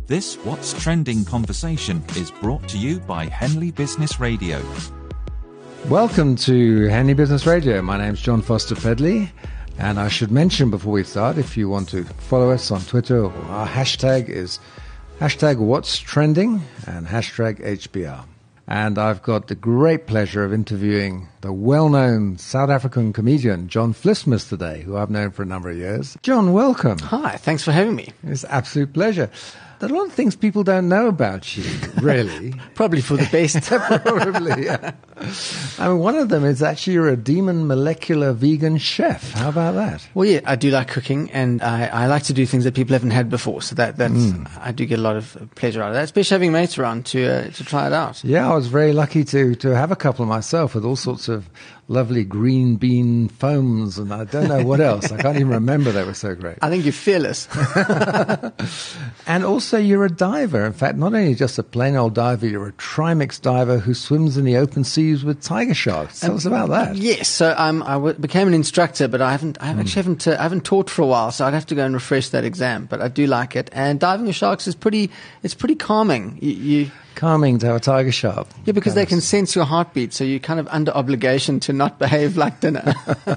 This What's Trending conversation is brought to you by Henley Business Radio. Welcome to Henley Business Radio. My name's John Foster Pedley, and I should mention before we start, if you want to follow us on Twitter, our hashtag is hashtag What's Trending and hashtag HBR. And I've got the great pleasure of interviewing the well-known South African comedian John Vlismas today, who I've known for a number of years. John, welcome. Hi, thanks for having me. It's an absolute pleasure. There are a lot of things people don't know about you, really. Probably for the best. Probably, yeah. I mean, one of them is actually you're a demon molecular vegan chef. How about that? Well, yeah, I do like cooking, and I like to do things that people haven't had before. So that's I do get a lot of pleasure out of that, especially having mates around to try it out. Yeah, I was very lucky to have a couple myself with all sorts of lovely green bean foams, and I don't know what else. I can't even remember. They were so great. I think you're fearless. And also you're a diver. In fact, not only just a plain old diver, you're a trimix diver who swims in the open seas with tiger sharks. Tell us about that. Yes, so I became an instructor, but I haven't taught for a while, so I'd have to go and refresh that exam. But I do like it, and diving with sharks is pretty calming. Calming to have a tiger shark. Yeah, because they can sense your heartbeat, so you're kind of under obligation to not behave like dinner.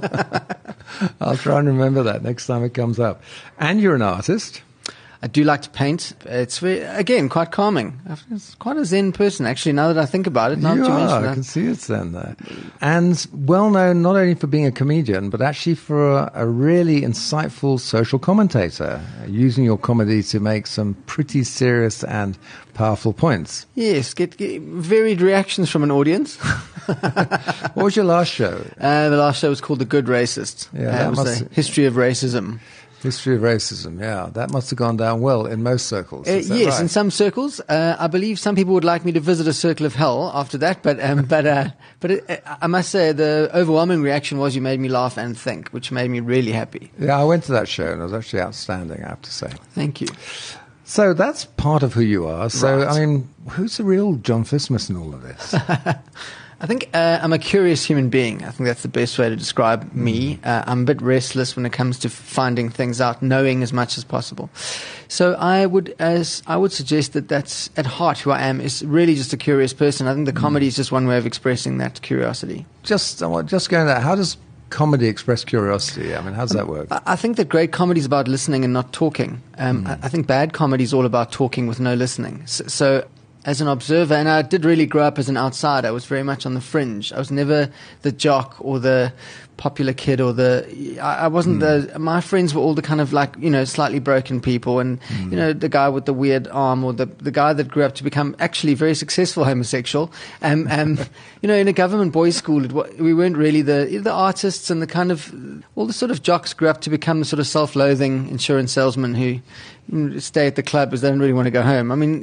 I'll try and remember that next time it comes up. And you're an artist. I do like to paint. It's again quite calming. It's quite a zen person, actually. Now that I think about it, I can see it's zen there. And well known not only for being a comedian, but actually for a really insightful social commentator, using your comedy to make some pretty serious and powerful points. Yes, get varied reactions from an audience. What was your last show? The last show was called The Good Racist. Yeah, it was a history of racism. History of racism, yeah. That must have gone down well in most circles. Yes, right? In some circles. I believe some people would like me to visit a circle of hell after that, but I must say the overwhelming reaction was you made me laugh and think, which made me really happy. Yeah, I went to that show and it was actually outstanding, I have to say. Thank you. So that's part of who you are. So, right. I mean, who's the real John Vlismas in all of this? I think I'm a curious human being. I think that's the best way to describe me. I'm a bit restless when it comes to finding things out, knowing as much as possible. So I would suggest that that's at heart who I am, is really just a curious person. I think the comedy is just one way of expressing that curiosity. Just going there, how does comedy express curiosity? I mean, how does that work? I think that great comedy is about listening and not talking. I think bad comedy is all about talking with no listening. So as an observer, and I did really grow up as an outsider. I was very much on the fringe. I was never the jock or the popular kid or I wasn't my friends were all the kind of like, slightly broken people and, the guy with the weird arm or the guy that grew up to become actually very successful homosexual. In a government boys' school, we weren't really the artists and the kind of, all the sort of jocks grew up to become the sort of self-loathing insurance salesman who stay at the club because they don't really want to go home. I mean,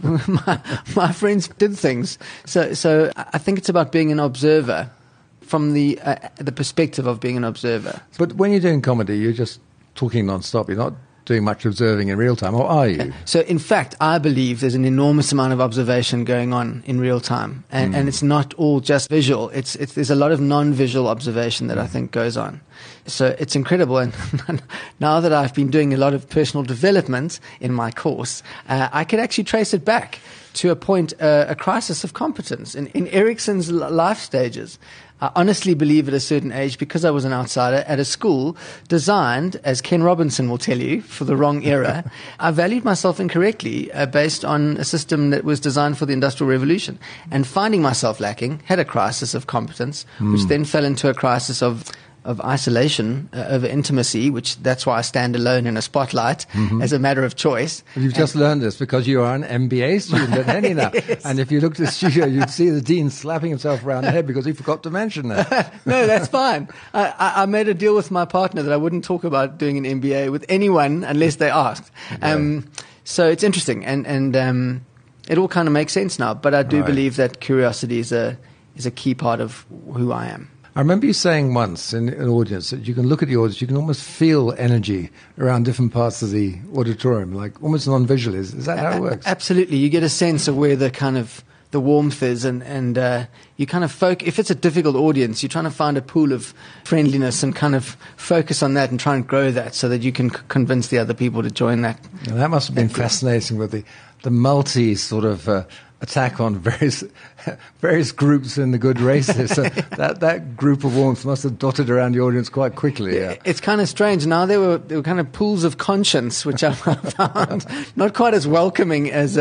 my friends did things. So I think it's about being an observer from the perspective of being an observer. But when you're doing comedy, you're just talking non-stop. You're not doing much observing in real time, or are you? So, in fact, I believe there's an enormous amount of observation going on in real time. And it's not all just visual. There's a lot of non-visual observation that I think goes on. So it's incredible. And now that I've been doing a lot of personal development in my course, I can actually trace it back to a point, a crisis of competence. In Erikson's life stages, I honestly believe at a certain age, because I was an outsider at a school designed, as Ken Robinson will tell you, for the wrong era, I valued myself incorrectly based on a system that was designed for the Industrial Revolution. And finding myself lacking, had a crisis of competence, which then fell into a crisis of isolation, over intimacy, which that's why I stand alone in a spotlight as a matter of choice. You've just learned this because you are an MBA student at Henley now. Yes. And if you looked at the studio, you'd see the dean slapping himself around the head because he forgot to mention that. No, that's fine. I made a deal with my partner that I wouldn't talk about doing an MBA with anyone unless they asked. Okay. So it's interesting, and it all kind of makes sense now. But I do believe that curiosity is a key part of who I am. I remember you saying once in an audience that you can look at the audience, you can almost feel energy around different parts of the auditorium, like almost non-visual. Is that how it works? Absolutely. You get a sense of where the the warmth is, and you kind of if it's a difficult audience, you're trying to find a pool of friendliness and kind of focus on that and try and grow that so that you can convince the other people to join that. And that must have been fascinating with the multi sort of attack on various groups in the good races. So that group of warmth must have dotted around the audience quite quickly. Yeah. It's kind of strange. Now there were kind of pools of conscience, which I found not quite as welcoming as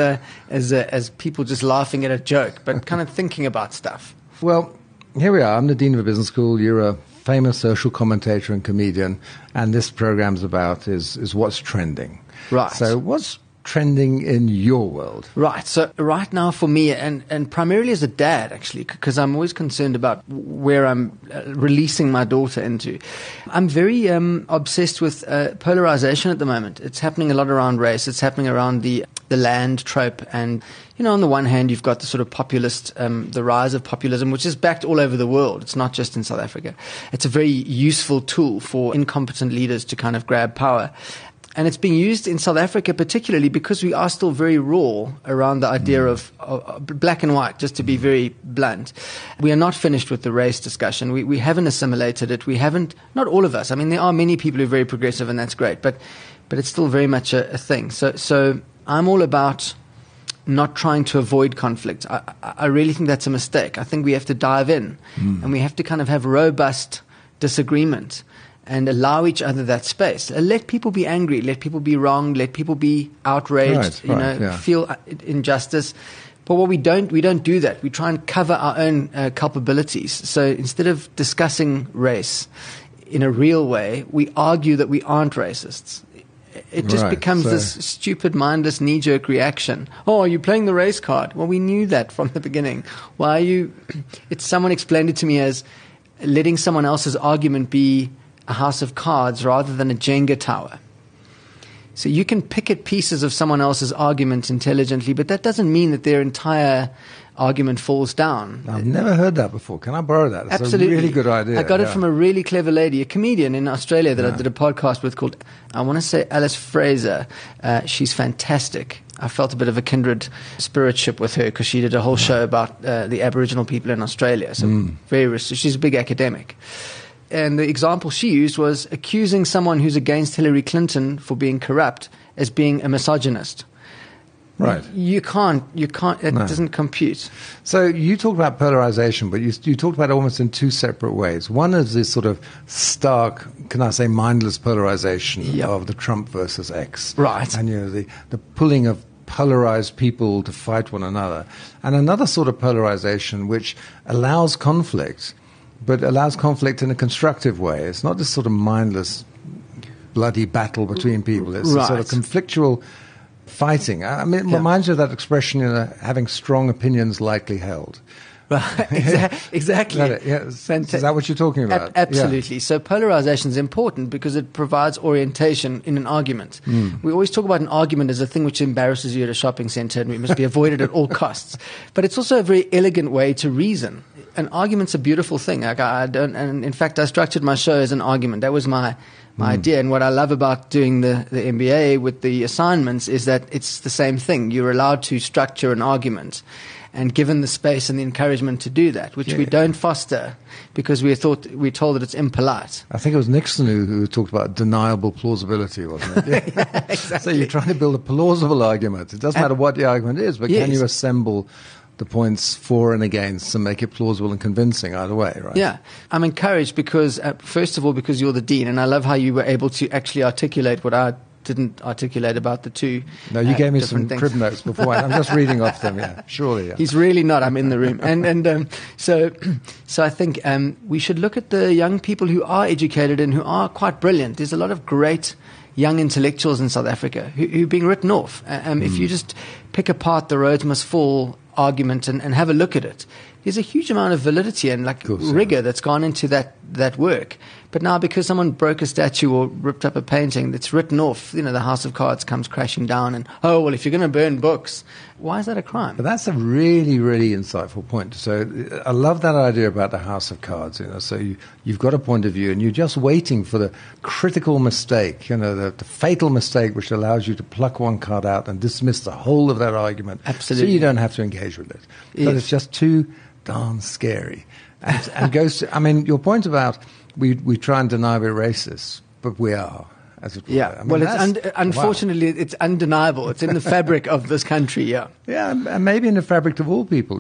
people just laughing at a joke, but kind of thinking about stuff. Well, here we are. I'm the Dean of a Business School. You're a famous social commentator and comedian, and this program's about is what's trending. Right. So what's trending in your world? Right. So right now for me, and primarily as a dad, actually, because I'm always concerned about where I'm releasing my daughter into, I'm very obsessed with polarization at the moment. It's happening a lot around race. It's happening around the land trope. And, on the one hand, you've got the sort of populist, the rise of populism, which is backed all over the world. It's not just in South Africa. It's a very useful tool for incompetent leaders to kind of grab power. And it's being used in South Africa particularly because we are still very raw around the idea of black and white, just to be very blunt. We are not finished with the race discussion. We haven't assimilated it. We haven't, not all of us. I mean, there are many people who are very progressive, and that's great. But it's still very much a thing. So I'm all about not trying to avoid conflict. I really think that's a mistake. I think we have to dive in, and we have to kind of have robust disagreement and allow each other that space. Let people be angry. Let people be wrong. Let people be outraged. Feel injustice. But what we don't do that. We try and cover our own culpabilities. So instead of discussing race in a real way, we argue that we aren't racists. It just becomes this stupid, mindless, knee-jerk reaction. Oh, you're playing the race card. Well, we knew that from the beginning. Why are you? Someone explained it to me as letting someone else's argument be a house of cards rather than a Jenga tower. So you can pick at pieces of someone else's argument intelligently, but that doesn't mean that their entire argument falls down. I've never heard that before. Can I borrow that? It's Absolutely. a really good idea. I got it from a really clever lady, a comedian in Australia that I did a podcast with called, I want to say Alice Fraser. She's fantastic. I felt a bit of a kindred spiritship with her because she did a whole show about the Aboriginal people in Australia. So she's a big academic. And the example she used was accusing someone who's against Hillary Clinton for being corrupt as being a misogynist. Right. You can't, it doesn't compute. So you talked about polarization, but you talked about it almost in two separate ways. One is this sort of stark, can I say, mindless polarization of the Trump versus X. Right. And, the pulling of polarized people to fight one another. And another sort of polarization which allows conflict, but allows conflict in a constructive way. It's not this sort of mindless, bloody battle between people. It's a sort of conflictual fighting. I mean, it reminds you of that expression, having strong opinions lightly held. Right, exactly. Is that what you're talking about? Absolutely. Yeah. So polarization is important because it provides orientation in an argument. We always talk about an argument as a thing which embarrasses you at a shopping center and it must be avoided at all costs. But it's also a very elegant way to reason. An argument's a beautiful thing. And in fact, I structured my show as an argument. That was my idea. And what I love about doing the MBA with the assignments is that it's the same thing. You're allowed to structure an argument and given the space and the encouragement to do that, which we don't foster because we're told that it's impolite. I think it was Nixon who talked about deniable plausibility, wasn't it? Exactly. So you're trying to build a plausible argument. It doesn't matter what the argument is, but can you assemble the points for and against and make it plausible and convincing either way, right? Yeah. I'm encouraged because, first of all, because you're the dean, and I love how you were able to actually articulate what I didn't articulate about the two. No, you gave me some crib notes before. I'm just reading off them, surely. Yeah. He's really not. I'm in the room. So I think we should look at the young people who are educated and who are quite brilliant. There's a lot of great young intellectuals in South Africa who are being written off. If you just pick apart the roads must fall argument and have a look at it, there's a huge amount of validity and rigor that's gone into that work. But now because someone broke a statue or ripped up a painting, it's written off. The House of Cards comes crashing down, and if you're going to burn books, why is that a crime? But that's a really, really insightful point. So I love that idea about the House of Cards. So you've got a point of view, and you're just waiting for the critical mistake, the fatal mistake, which allows you to pluck one card out and dismiss the whole of that argument. Absolutely. So you don't have to engage with it. Yes. But it's just too darn scary. And goes to, your point about we try and deny we're racist, but we are. As it were. Yeah, unfortunately, it's undeniable. It's in the fabric of this country, yeah. Yeah, and maybe in the fabric of all people,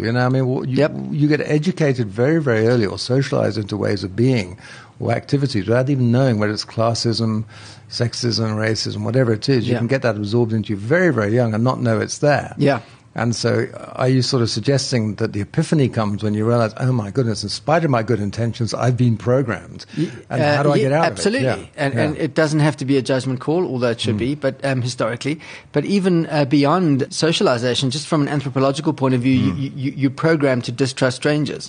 you get educated very, very early or socialized into ways of being or activities without even knowing whether it's classism, sexism, racism, whatever it is. You can get that absorbed into you very, very young and not know it's there. Yeah. And so are you sort of suggesting that the epiphany comes when you realize, oh my goodness, in spite of my good intentions, I've been programmed. And how do I get out absolutely. of it? And it doesn't have to be a judgment call, although it should be, but historically. But even beyond socialization, just from an anthropological point of view, you're programmed to distrust strangers.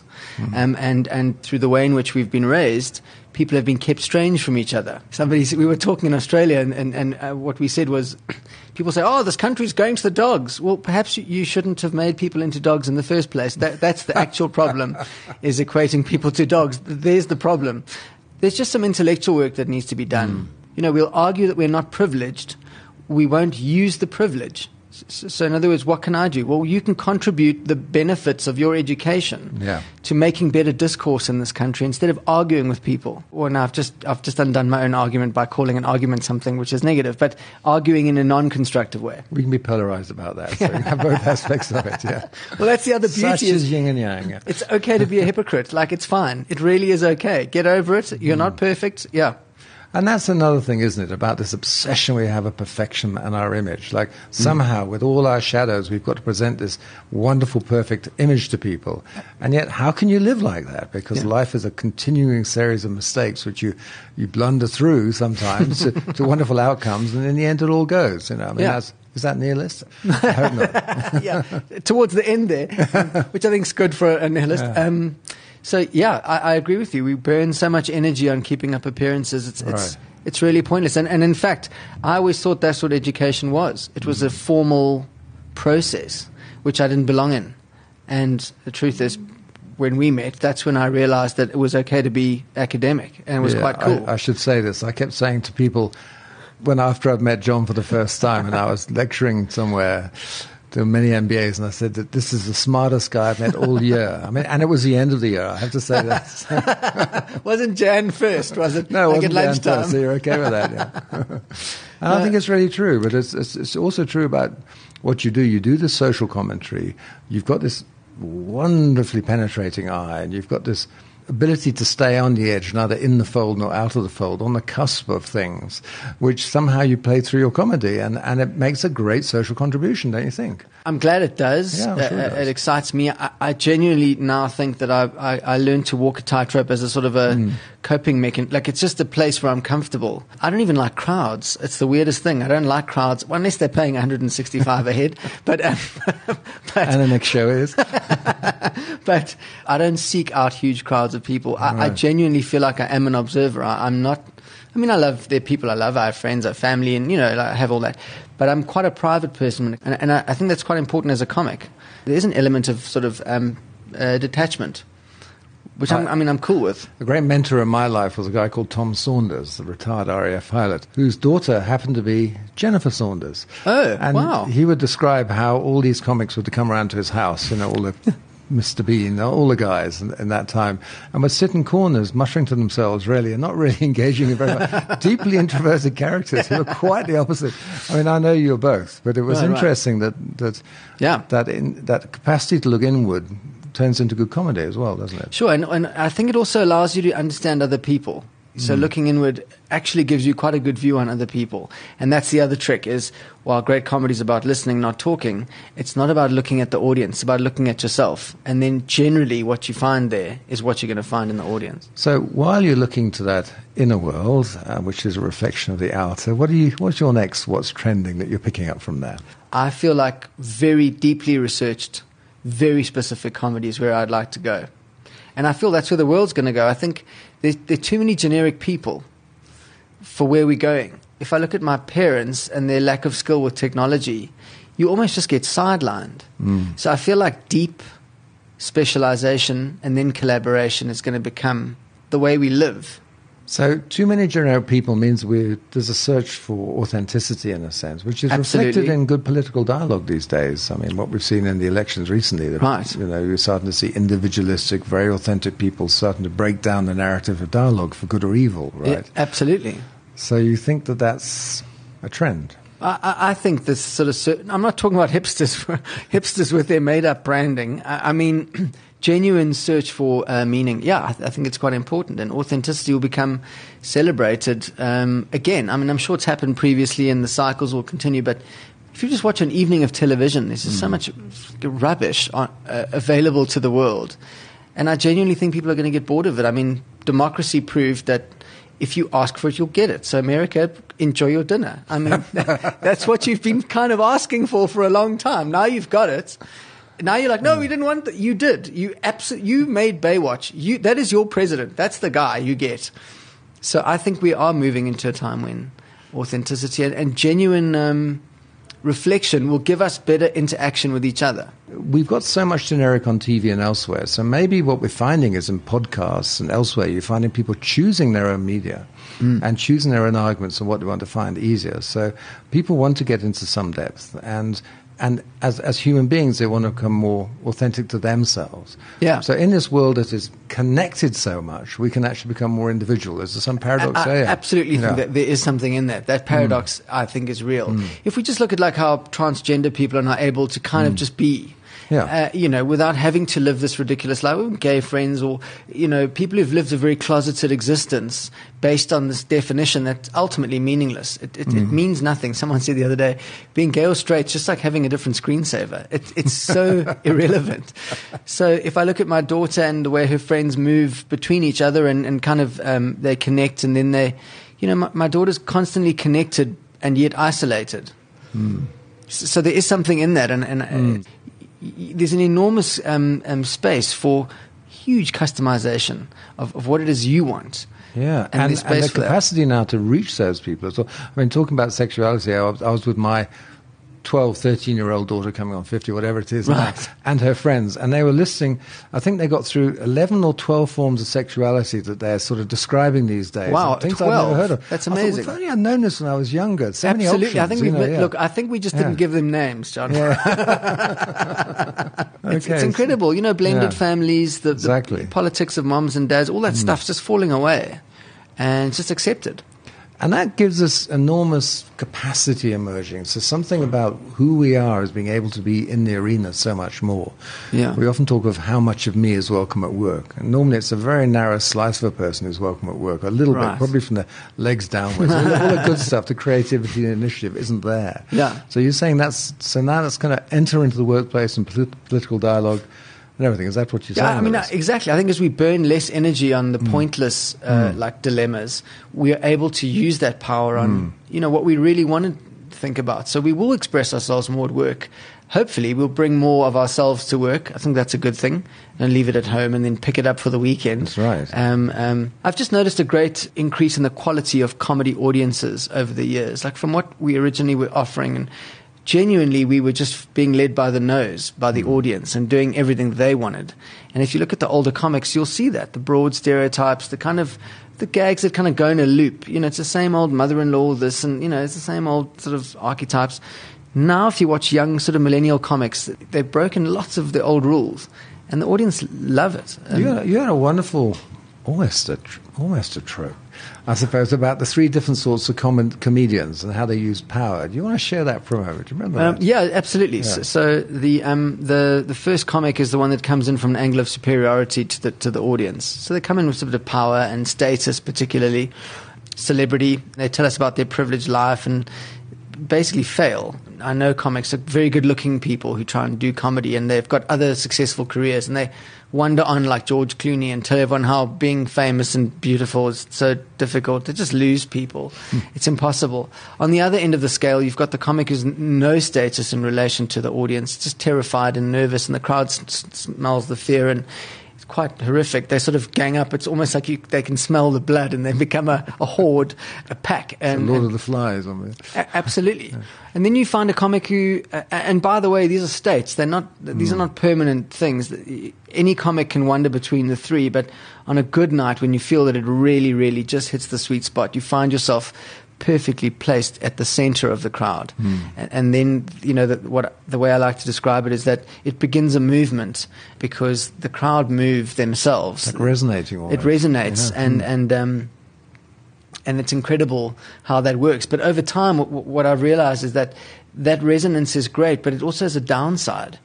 And through the way in which we've been raised, people have been kept strange from each other. We were talking in Australia, and what we said was, people say, this country's going to the dogs. Well, perhaps you shouldn't have made people into dogs in the first place. That's the actual problem, is equating people to dogs. There's the problem. There's just some intellectual work that needs to be done. We'll argue that we're not privileged. We won't use the privilege. So in other words, what can I do? Well, you can contribute the benefits of your education to making better discourse in this country instead of arguing with people. Well, now I've just undone my own argument by calling an argument something which is negative, but arguing in a non-constructive way. We can be polarized about that. So we have both aspects of it, yeah. Well, that's the other beauty. Such is yin and yang. Yeah. It's okay to be a hypocrite. It's fine. It really is okay. Get over it. You're not perfect. Yeah. And that's another thing, isn't it, about this obsession we have of perfection and our image. Somehow, with all our shadows, we've got to present this wonderful, perfect image to people. And yet, how can you live like that? Because life is a continuing series of mistakes which you blunder through sometimes to wonderful outcomes, and in the end, it all goes. Is that nihilist? I hope not. Yeah, towards the end there, which I think is good for a nihilist. Yeah. I agree with you. We burn so much energy on keeping up appearances. It's really pointless. And in fact, I always thought that's what education was. It was a formal process, which I didn't belong in. And the truth is, when we met, that's when I realized that it was okay to be academic, and it was quite cool. I should say this. I kept saying to people, after I'd met John for the first time and I was lecturing somewhere, there were many MBAs, and I said that this is the smartest guy I've met all year. And it was the end of the year, I have to say that. Wasn't Jan first, was it? No, it wasn't at lunchtime. Jan first, so you're okay with that, yeah. And I think it's really true, but it's also true about what you do. You do the social commentary. You've got this wonderfully penetrating eye, and you've got this ability to stay on the edge, neither in the fold nor out of the fold, on the cusp of things, which somehow you play through your comedy, and it makes a great social contribution, don't you think? I'm glad it does. Yeah, I'm sure it does. It excites me. I genuinely now think that I learned to walk a tightrope as a sort of a coping mechanism. It's just a place where I'm comfortable. I don't even like crowds. It's the weirdest thing. I don't like crowds, unless they're paying 165 a head. But and the next show is? But I don't seek out huge crowds of people. I genuinely feel like I am an observer. I'm not. I love the people I love. I have friends, I have family, and I have all that. But I'm quite a private person, and I think that's quite important as a comic. There's an element of sort of detachment, which I'm cool with. A great mentor in my life was a guy called Tom Saunders, the retired RAF pilot, whose daughter happened to be Jennifer Saunders. Oh, and wow. He would describe how all these comics would come around to his house, all the Mr. Bean, all the guys in that time, and would sit in corners muttering to themselves, really, and not really engaging in very much. Deeply introverted characters who were quite the opposite. I know you're both, but it was interesting that capacity to look inward turns into good comedy as well, doesn't it? Sure, and I think it also allows you to understand other people. So looking inward actually gives you quite a good view on other people. And that's the other trick is, while great comedy is about listening, not talking, it's not about looking at the audience, it's about looking at yourself. And then generally what you find there is what you're going to find in the audience. So while you're looking to that inner world, which is a reflection of the outer, what's your next, what's trending that you're picking up from that? I feel like very deeply researched, very specific comedy is where I'd like to go. And I feel that's where the world's going to go. I think there are too many generic people for where we're going. If I look at my parents and their lack of skill with technology, you almost just get sidelined. So I feel like deep specialization and then collaboration is going to become the way we live. So too many generic people means there's a search for authenticity in a sense, which is reflected in good political dialogue these days. I mean, what we've seen in the elections recently, right. You're starting to see individualistic, very authentic people starting to break down the narrative of dialogue for good or evil, right? Yeah, absolutely. So you think that that's a trend? I think this sort of... I'm not talking about hipsters with their made-up branding. I mean... genuine search for meaning, I think it's quite important, and authenticity will become celebrated again. I mean, I'm sure it's happened previously and the cycles will continue, but if you just watch an evening of television, there's just so much rubbish available to the world, and I genuinely think people are going to get bored of it. I mean, democracy proved that if you ask for it, you'll get it. So America, enjoy your dinner. I mean, that's what you've been kind of asking for a long time. Now you've got it. Now you're like, no, we didn't want that. You did. You made Baywatch. That is your president. That's the guy you get. So I think we are moving into a time when authenticity and genuine reflection will give us better interaction with each other. We've got so much generic on TV and elsewhere. So maybe what we're finding is in podcasts and elsewhere, you're finding people choosing their own media and choosing their own arguments and what they want to find easier. So people want to get into some depth, and as human beings, they want to become more authentic to themselves. Yeah. So in this world that is connected so much, we can actually become more individual. Is there some paradox there? I absolutely think that there is something in that. That paradox, I think, is real. If we just look at like how transgender people are now able to kind of just be, without having to live this ridiculous life, with gay friends or, people who've lived a very closeted existence based on this definition that's ultimately meaningless. It means nothing. Someone said the other day, being gay or straight is just like having a different screensaver. It's so irrelevant. So if I look at my daughter and the way her friends move between each other and kind of they connect, and then they, my daughter's constantly connected and yet isolated. So there is something in that, and there's an enormous space for huge customization of what it is you want. Yeah, and the capacity now to reach those people as well. I mean, talking about sexuality, I was with my 12, 13-year-old daughter coming on 50, whatever it is, now, and her friends, and they were listing, I think they got through 11 or 12 forms of sexuality that they're sort of describing these days. Wow, things 12. I've never heard of. That's amazing. If only I'd known this when I was younger. So absolutely. Many options, I think we just didn't give them names, John. Yeah. It's incredible. Blended families, the politics of moms and dads, all that stuff's just falling away, and it's just accepted. And that gives us enormous capacity emerging. So something about who we are is being able to be in the arena so much more. Yeah. We often talk of how much of me is welcome at work. And normally it's a very narrow slice of a person who's welcome at work. A little bit, probably from the legs downwards. All the good stuff, the creativity and initiative isn't there. Yeah. So you're saying now that's going to enter into the workplace and political dialogue and everything. Is that what you're saying? Yeah, I mean, exactly. I think as we burn less energy on the pointless dilemmas, we are able to use that power on what we really want to think about. So we will express ourselves more at work. Hopefully we'll bring more of ourselves to work. I think that's a good thing, and leave it at home and then pick it up for the weekend. That's right. I've just noticed a great increase in the quality of comedy audiences over the years, like from what we originally were offering, and genuinely, we were just being led by the nose, by the audience, and doing everything they wanted. And if you look at the older comics, you'll see that. The broad stereotypes, the gags that kind of go in a loop. It's the same old mother-in-law, this, and, it's the same old sort of archetypes. Now, if you watch young sort of millennial comics, they've broken lots of the old rules, and the audience love it. You had a wonderful, almost a trope, I suppose, about the three different sorts of comedians and how they use power. Do you want to share that for a moment? Do you remember that? Yeah, absolutely. Yeah. So the first comic is the one that comes in from an angle of superiority to the audience. So they come in with a bit of power and status, particularly celebrity. They tell us about their privileged life and basically fail. I know comics are very good-looking people who try and do comedy, and they've got other successful careers, and they wander on like George Clooney and tell everyone how being famous and beautiful is so difficult. They just lose people. It's impossible. On the other end of the scale, you've got the comic who's no status in relation to the audience, just terrified and nervous, and the crowd smells the fear, and quite horrific. They sort of gang up. It's almost like they can smell the blood, and they become a horde, a pack. And Lord of the Flies on it. Absolutely. Yeah. And then you find a comic who, and by the way, these are states. These are not permanent things. Any comic can wander between the three, but on a good night, when you feel that it really, really just hits the sweet spot, you find yourself perfectly placed at the center of the crowd. And then, the way I like to describe it is that it begins a movement because the crowd move themselves. Like resonating almost. It resonates, and it's incredible how that works. But over time, what I've realized is that resonance is great, but it also has a downside.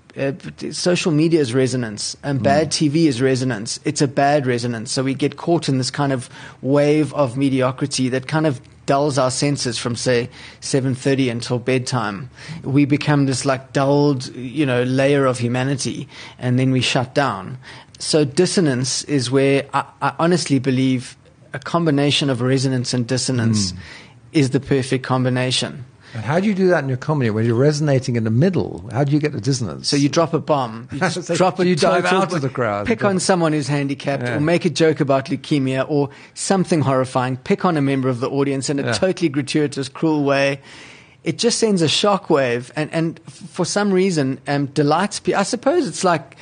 Social media is resonance, and bad TV is resonance. It's a bad resonance. So we get caught in this kind of wave of mediocrity that kind of dulls our senses from, say, 7:30 until bedtime. We become this like dulled, layer of humanity, and then we shut down. So dissonance is where I honestly believe a combination of resonance and dissonance is the perfect combination. And how do you do that in your comedy when you're resonating in the middle? How do you get the dissonance? So you drop a bomb. You just drop a you dive total, out of the crowd. Pick on someone who's handicapped, or make a joke about leukemia, or something horrifying. Pick on a member of the audience in a totally gratuitous, cruel way. It just sends a shockwave, and for some reason, delights people. I suppose it's like,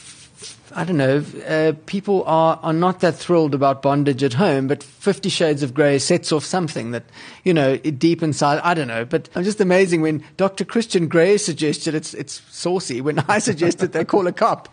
I don't know, people are not that thrilled about bondage at home, but 50 Shades of Grey sets off something that, deep inside, I don't know. But I'm just amazing when Dr. Christian Grey suggested it's saucy. When I suggested they call a cop.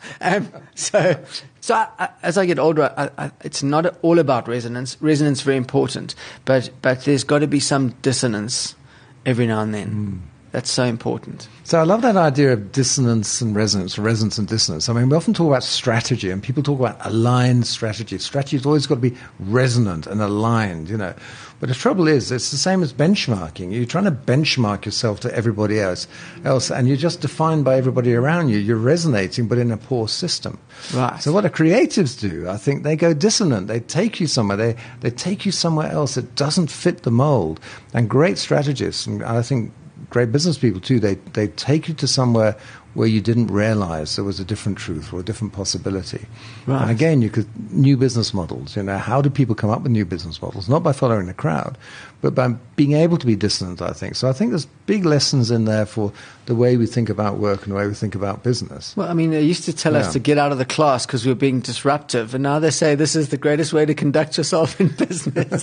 So as I get older, it's not all about resonance. Resonance is very important, but there's got to be some dissonance every now and then. That's so important. So I love that idea of dissonance and resonance and dissonance. I mean, we often talk about strategy, and people talk about aligned strategy. Strategy's always got to be resonant and aligned, But the trouble is, it's the same as benchmarking. You're trying to benchmark yourself to everybody else, and you're just defined by everybody around you. You're resonating, but in a poor system. Right. So what the creatives do, I think, they go dissonant. They take you somewhere. They take you somewhere else that doesn't fit the mold. And great strategists, and I think great business people too, they take you to somewhere where you didn't realize there was a different truth or a different possibility. Right. And again, new business models. How do people come up with new business models? Not by following the crowd, but by being able to be dissonant, I think. So I think there's big lessons in there for the way we think about work and the way we think about business. Well, I mean, they used to tell us to get out of the class because we were being disruptive, and now they say this is the greatest way to conduct yourself in business.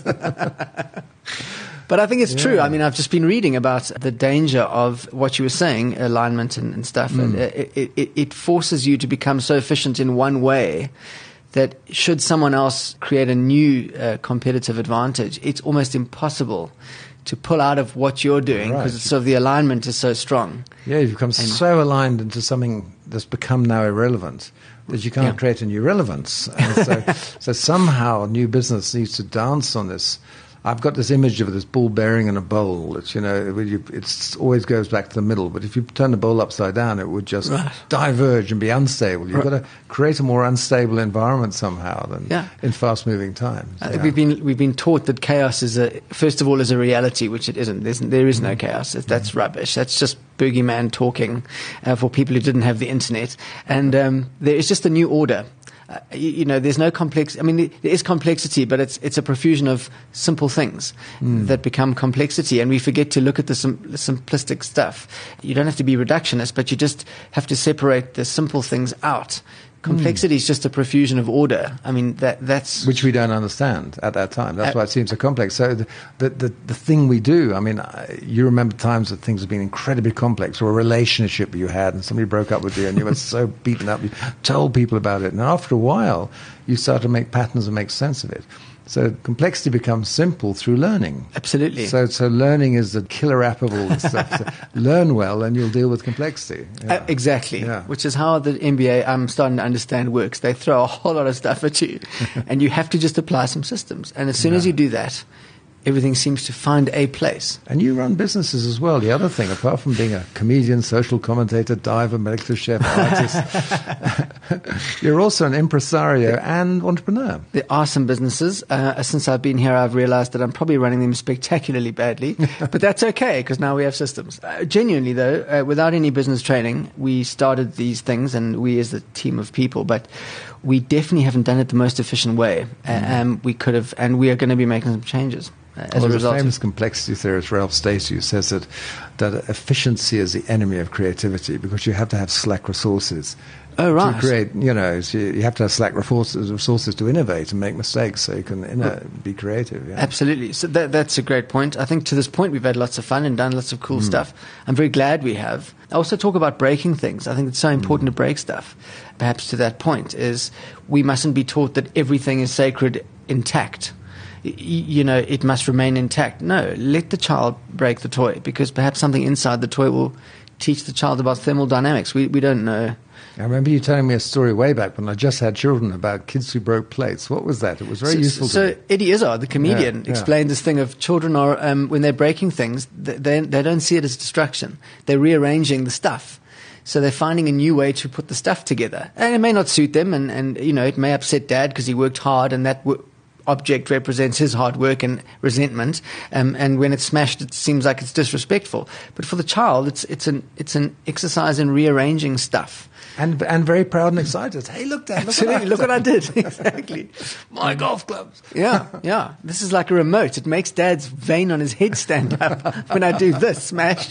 But I think it's true. I mean, I've just been reading about the danger of what you were saying, alignment and stuff. And it forces you to become so efficient in one way that should someone else create a new competitive advantage, it's almost impossible to pull out of what you're doing because it's sort of the alignment is so strong. Yeah, you've become so aligned into something that's become now irrelevant that you can't create a new relevance. And so somehow new business needs to dance on this. I've got this image of this ball bearing in a bowl. It's, it always goes back to the middle. But if you turn the bowl upside down, it would just diverge and be unstable. You've got to create a more unstable environment somehow than in fast-moving times. We've been taught that chaos is first of all is a reality, which it isn't. There is no chaos. That's rubbish. That's just boogeyman talking for people who didn't have the internet. And there is just a new order. There's no complex. I mean, there is complexity, but it's a profusion of simple things that become complexity, and we forget to look at the simplistic stuff. You don't have to be reductionist, but you just have to separate the simple things out. Complexity is just a profusion of order. I mean, that's... Which we don't understand at that time. That's why it seems so complex. So the thing we do, I mean, you remember times that things have been incredibly complex, or a relationship you had and somebody broke up with you and you were so beaten up, you told people about it. And after a while, you start to make patterns and make sense of it. So complexity becomes simple through learning. Absolutely. So learning is the killer app of all this stuff. So learn well and you'll deal with complexity. Yeah. Exactly. Yeah. Which is how the MBA, I'm starting to understand, works. They throw a whole lot of stuff at you and you have to just apply some systems. And as soon as you do that, everything seems to find a place. And you run businesses as well. The other thing, apart from being a comedian, social commentator, diver, medical chef, artist, You're also an impresario and entrepreneur. There are some businesses. Since I've been here, I've realized that I'm probably running them spectacularly badly, but that's okay because now we have systems. Genuinely, though, without any business training, we started these things, and we as a team of people, but we definitely haven't done it the most efficient way. We could have, and we are going to be making some changes. As a result, the famous complexity theorist Ralph Stacey, who says that efficiency is the enemy of creativity because you have to have slack resources. Oh, right. To create, you have to have slack resources to innovate and make mistakes so you can be creative. Yeah. Absolutely. So that's a great point. I think to this point we've had lots of fun and done lots of cool stuff. I'm very glad we have. I also talk about breaking things. I think it's so important to break stuff. Perhaps to that point is we mustn't be taught that everything is sacred intact. It must remain intact. No, let the child break the toy because perhaps something inside the toy will teach the child about thermodynamics. We don't know. I remember you telling me a story way back when I just had children about kids who broke plates. What was that? It was very useful to me. So Eddie Izzard, the comedian, explained this thing of children are, when they're breaking things, they don't see it as destruction. They're rearranging the stuff. So they're finding a new way to put the stuff together. And it may not suit them, and it may upset Dad because he worked hard, and that object represents his hard work and resentment, and when it's smashed, it seems like it's disrespectful. But for the child, it's an exercise in rearranging stuff. And very proud and excited. Hey, look, Dad! Look what I did! Exactly. My golf clubs. Yeah. This is like a remote. It makes Dad's vein on his head stand up when I do this smash.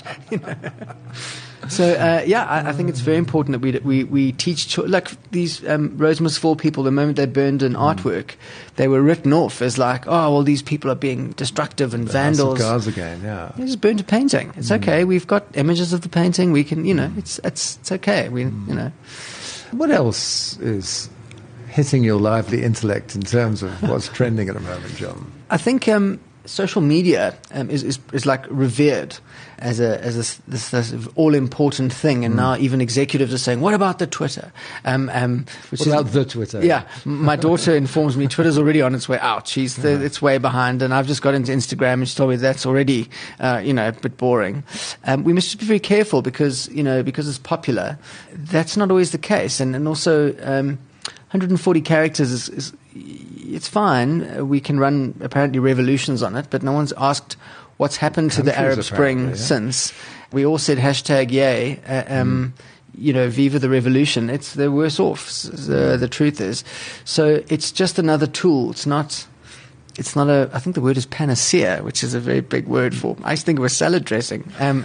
So I think it's very important that we teach like these Rose Must Fall people. The moment they burned an artwork, they were written off as like, oh well, these people are being destructive and vandals. Cigars again, yeah. They just burned a painting. It's okay. We've got images of the painting. We can, it's okay. What else is hitting your lively intellect in terms of what's trending at the moment, John? I think social media is like revered as this all important thing, and now even executives are saying, "What about the Twitter?" What about the Twitter? Yeah, my daughter informs me Twitter's already on its way out. It's way behind, and I've just got into Instagram, and she told me that's already a bit boring. We must just be very careful because it's popular. That's not always the case, and also 140 characters is it's fine. We can run apparently revolutions on it, but no one's asked what's happened to the Arab Spring since. We all said hashtag yay, viva the revolution. They're worse off. The truth is, so it's just another tool. It's not I think the word is panacea, which is a very big word for. I used to think it was salad dressing.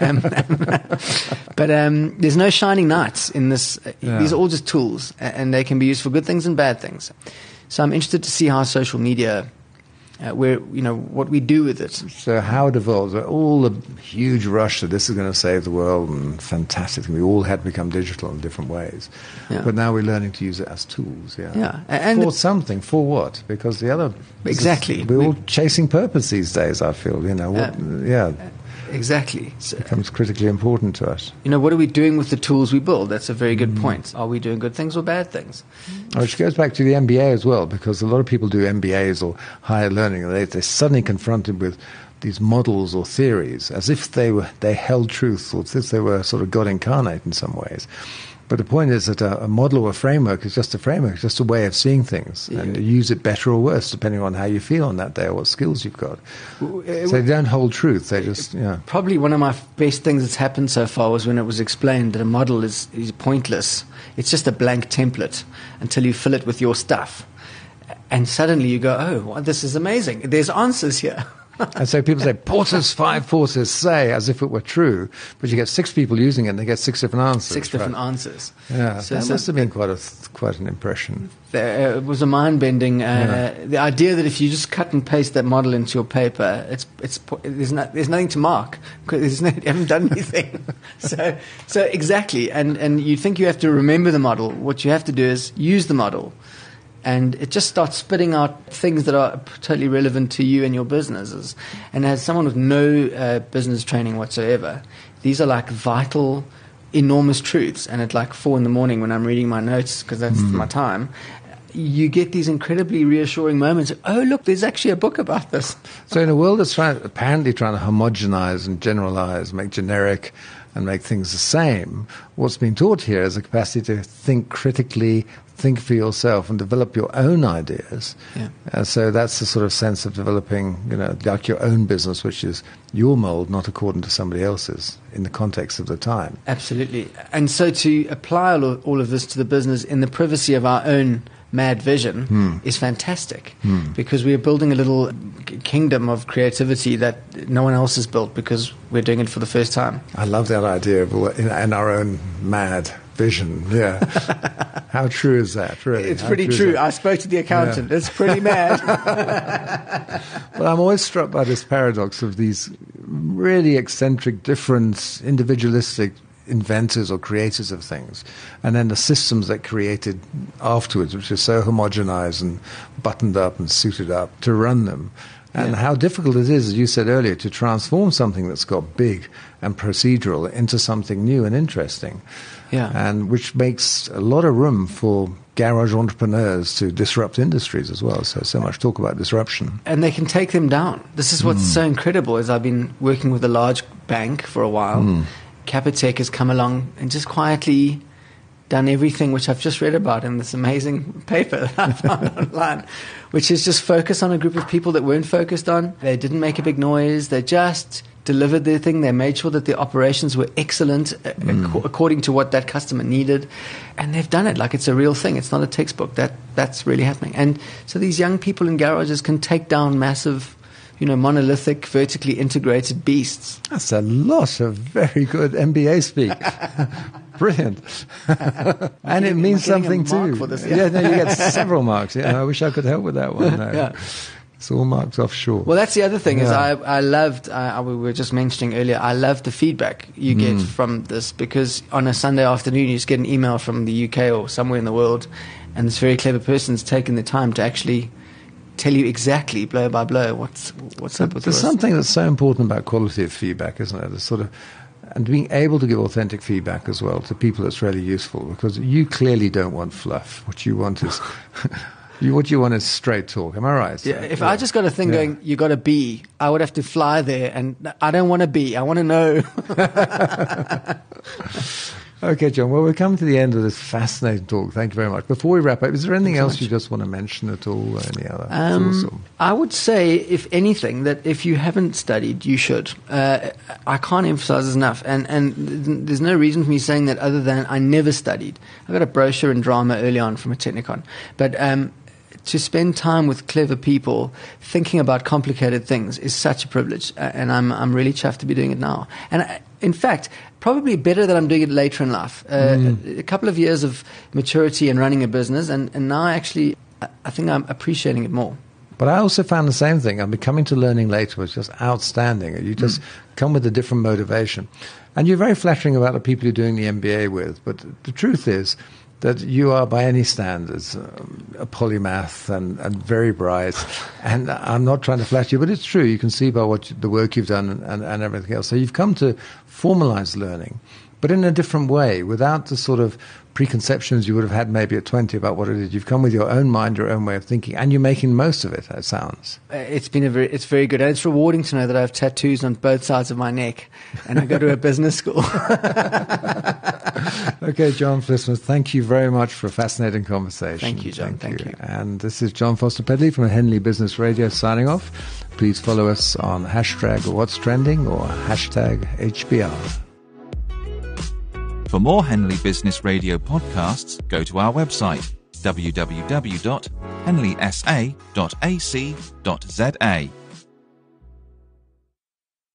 But there's no shining knights in this. These are all just tools, and they can be used for good things and bad things. So I'm interested to see how social media, what we do with it. So how it evolves. All the huge rush that this is going to save the world and fantastic. We all had to become digital in different ways. Yeah. But now we're learning to use it as tools. Yeah. And for something. For what? Because the other... Exactly. We're all chasing purpose these days, I feel. Exactly. So, it becomes critically important to us. What are we doing with the tools we build? That's a very good point. Are we doing good things or bad things? Which goes back to the MBA as well, because a lot of people do MBAs or higher learning, and they're suddenly confronted with these models or theories as if they held truth, or as if they were sort of God incarnate in some ways. But the point is that a model or a framework is just a framework, it's just a way of seeing things. Yeah. And you use it better or worse, depending on how you feel on that day or what skills you've got. So they don't hold truth, they just, Probably one of my best things that's happened so far was when it was explained that a model is pointless. It's just a blank template until you fill it with your stuff. And suddenly you go, oh, well, this is amazing. There's answers here. And so people say, five forces say, as if it were true, but you get 6 people using it and they get 6 different answers. 6 different answers. Yeah, so that must have been quite an impression. It was a mind-bending, the idea that if you just cut and paste that model into your paper, there's nothing to mark, because you haven't done anything. So exactly, and you think you have to remember the model. What you have to do is use the model. And it just starts spitting out things that are totally relevant to you and your businesses. And as someone with no business training whatsoever, these are like vital, enormous truths. And at like 4 a.m. when I'm reading my notes, because that's my time, you get these incredibly reassuring moments. Oh, look, there's actually a book about this. So in a world that's apparently trying to homogenize and generalize, make generic and make things the same. What's being taught here is a capacity to think critically, think for yourself, and develop your own ideas. Yeah. So that's the sort of sense of developing, like your own business, which is your mold, not according to somebody else's, in the context of the time. Absolutely. And so to apply all of this to the business in the privacy of our own mad vision is fantastic, because we are building a little kingdom of creativity that no one else has built, because we're doing it for the first time. I love that idea of in our own mad vision. Yeah. How true is that, really? It's pretty true. I spoke to the accountant. Yeah. It's pretty mad. Well, I'm always struck by this paradox of these really eccentric, different, individualistic inventors or creators of things, and then the systems that created afterwards, which are so homogenized and buttoned up and suited up to run them. And how difficult it is, as you said earlier, to transform something that's got big and procedural into something new and interesting. Yeah. And which makes a lot of room for garage entrepreneurs to disrupt industries as well. So much talk about disruption. And they can take them down. This is what's so incredible, is I've been working with a large bank for a while. Capitec has come along and just quietly done everything which I've just read about in this amazing paper that I found online, which is just focus on a group of people that weren't focused on. They didn't make a big noise. They just delivered their thing. They made sure that their operations were excellent according to what that customer needed. And they've done it like it's a real thing. It's not a textbook. That's really happening. And so these young people in garages can take down massive, monolithic, vertically integrated beasts. That's a lot of very good MBA speak. Brilliant. And it means something too. For this, you get several marks. Yeah, I wish I could help with that one. No. Yeah. It's all marked offshore. Well, that's the other thing, is I loved, we were just mentioning earlier, I loved the feedback you get from this, because on a Sunday afternoon you just get an email from the UK or somewhere in the world, and this very clever person's taken the time to actually tell you exactly, blow by blow, what's up with There's this. something that's so important about quality of feedback, isn't it? It's sort of, and being able to give authentic feedback as well to people that's really useful, because you clearly don't want fluff. What you want is what you want is straight talk. Am I right? Yeah. If I just got a thing going, you got a B, I would have to fly there, and I don't want a B. I want to know. Okay, John. Well, we're coming to the end of this fascinating talk. Thank you very much. Before we wrap up, is there anything else you just want to mention at all? Or any other? Awesome. I would say, if anything, that if you haven't studied, you should. I can't emphasize this enough. And there's no reason for me saying that other than I never studied. I got a brochure in drama early on from a Technikon. But to spend time with clever people thinking about complicated things is such a privilege. And I'm really chuffed to be doing it now. And in fact, probably better that I'm doing it later in life. A couple of years of maturity and running a business, and now actually I think I'm appreciating it more. But I also found the same thing. Coming to learning later was just outstanding. You just come with a different motivation. And you're very flattering about the people you're doing the MBA with. But the truth is that you are, by any standards, a polymath and very bright. And I'm not trying to flatter you, but it's true. You can see by the work you've done and everything else. So you've come to formalize learning, but in a different way, without the sort of preconceptions you would have had maybe at 20 about what it is. You've come with your own mind, your own way of thinking, and you're making most of it, it sounds. It's very good. And it's rewarding to know that I have tattoos on both sides of my neck, and I go to a business school. Okay, John Flissmouth, thank you very much for a fascinating conversation. Thank you, John. Thank you. And this is John Foster Pedley from Henley Business Radio signing off. Please follow us on hashtag What's Trending or hashtag HBR. For more Henley Business Radio podcasts, go to our website www.henleysa.ac.za.